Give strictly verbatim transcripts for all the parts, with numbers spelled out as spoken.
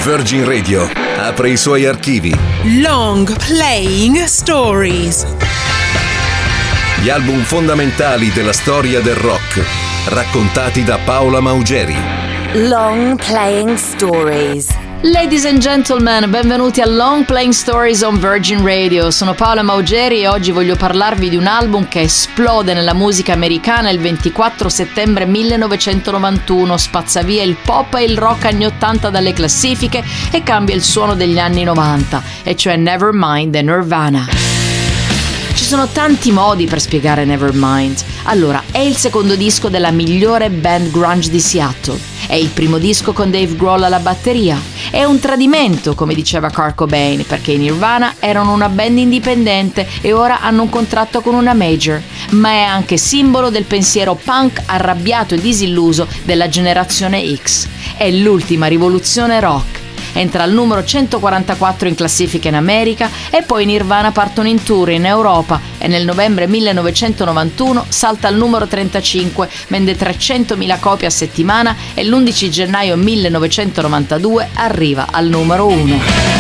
Virgin Radio apre i suoi archivi. Long Playing Stories. Gli album fondamentali della storia del rock, raccontati da Paola Maugeri. Long Playing Stories. Ladies and gentlemen, benvenuti a Long Playing Stories on Virgin Radio. Sono Paola Maugeri e oggi voglio parlarvi di un album che esplode nella musica americana il ventiquattro settembre millenovecentonovantuno, spazza via il pop e il rock anni ottanta dalle classifiche e cambia il suono degli anni novanta, e cioè Nevermind the Nirvana. Ci sono tanti modi per spiegare Nevermind. Allora, è il secondo disco della migliore band grunge di Seattle. È il primo disco con Dave Grohl alla batteria. È un tradimento, come diceva Kurt Cobain, perché i Nirvana erano una band indipendente e ora hanno un contratto con una major. Ma è anche simbolo del pensiero punk arrabbiato e disilluso della generazione X. È l'ultima rivoluzione rock. Entra al numero centoquarantaquattro in classifica in America e poi Nirvana partono in tour in Europa e nel novembre millenovecentonovantuno salta al numero trentacinque, vende trecentomila copie a settimana e l'undici gennaio millenovecentonovantadue arriva al numero uno.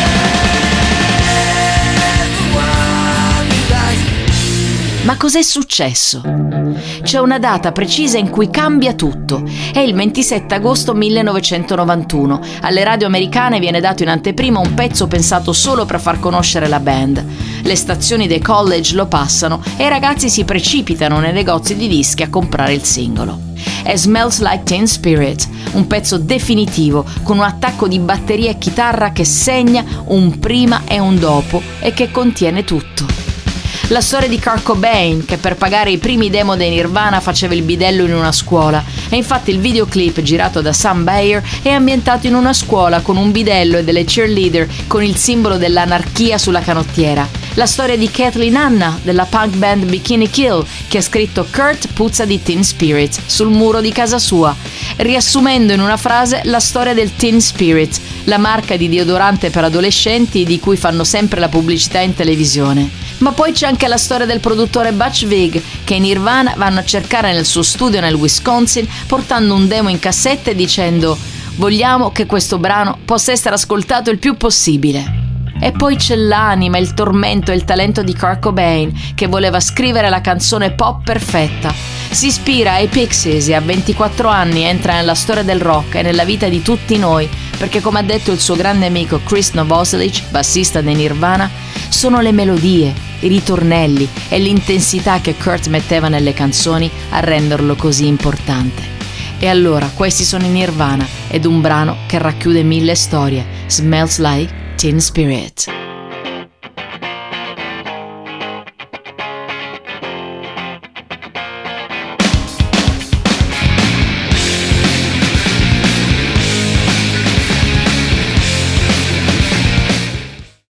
Ma cos'è successo? C'è una data precisa in cui cambia tutto. È il ventisette agosto millenovecentonovantuno. Alle radio americane viene dato in anteprima un pezzo pensato solo per far conoscere la band. Le stazioni dei college lo passano e i ragazzi si precipitano nei negozi di dischi a comprare il singolo. È Smells Like Teen Spirit, un pezzo definitivo con un attacco di batteria e chitarra che segna un prima e un dopo e che contiene tutto. La storia di Kurt Cobain, che per pagare i primi demo dei Nirvana faceva il bidello in una scuola, e infatti il videoclip girato da Sam Bayer è ambientato in una scuola con un bidello e delle cheerleader con il simbolo dell'anarchia sulla canottiera. La storia di Kathleen Hanna della punk band Bikini Kill, che ha scritto Kurt puzza di Teen Spirit sul muro di casa sua, riassumendo in una frase la storia del Teen Spirit, la marca di deodorante per adolescenti di cui fanno sempre la pubblicità in televisione. Ma poi c'è anche la storia del produttore Butch Vig, che i Nirvana vanno a cercare nel suo studio nel Wisconsin portando un demo in cassetta e dicendo «Vogliamo che questo brano possa essere ascoltato il più possibile». E poi c'è l'anima, il tormento e il talento di Kurt Cobain, che voleva scrivere la canzone pop perfetta. Si ispira ai Pixies e a ventiquattro anni entra nella storia del rock e nella vita di tutti noi, perché come ha detto il suo grande amico Chris Novoselic, bassista dei Nirvana, sono le melodie, i ritornelli e l'intensità che Kurt metteva nelle canzoni a renderlo così importante. E allora questi sono i Nirvana ed un brano che racchiude mille storie, Smells Like Teen Spirit.